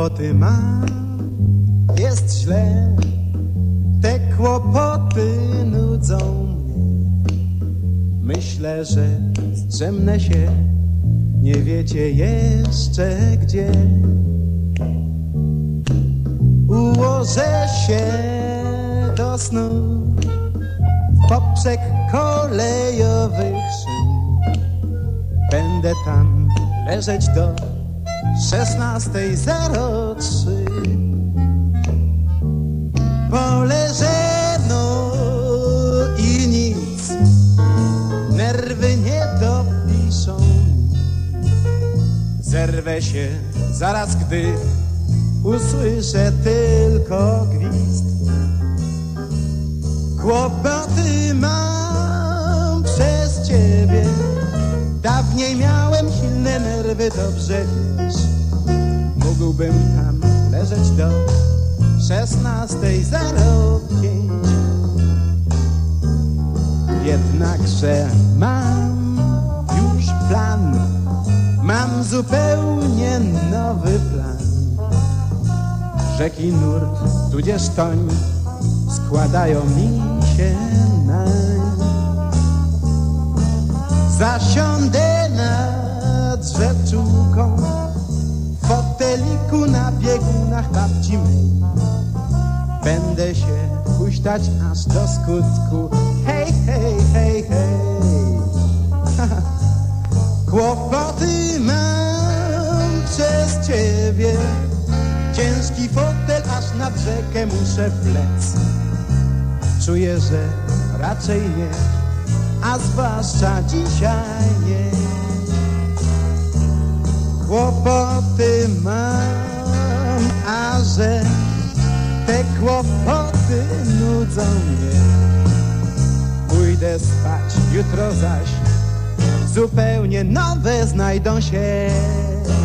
Kłopoty mam, jest źle, te kłopoty nudzą mnie. Myślę, że strzemnę się, nie wiecie jeszcze gdzie. Ułożę się do snu w poprzek kolejowych szyn. Będę tam leżeć do 16:03. Poleżę no i nic, nerwy nie dopiszą. Zerwę się zaraz, gdy usłyszę tylko gwizd. Kłopoty mam przez ciebie, dawniej miałem silne nerwy, dobrze wiesz. Mógłbym tam leżeć do 16:05. Jednakże mam już plan, mam zupełnie nowy plan. Rzeki nurt, tudzież toń składają mi się nań. Zasiądę nad rzeczówką, w foteliku na biegunach babci mej. Będę się huśtać aż do skutku. Hej, hej, hej, hej. Kłopoty mam przez ciebie, ciężki fotel aż nad rzekę muszę wlec. Czuję, że raczej nie, a zwłaszcza dzisiaj nie. Kłopoty mam, a że te kłopoty nudzą mnie. Pójdę spać, jutro zaś zupełnie nowe znajdą się.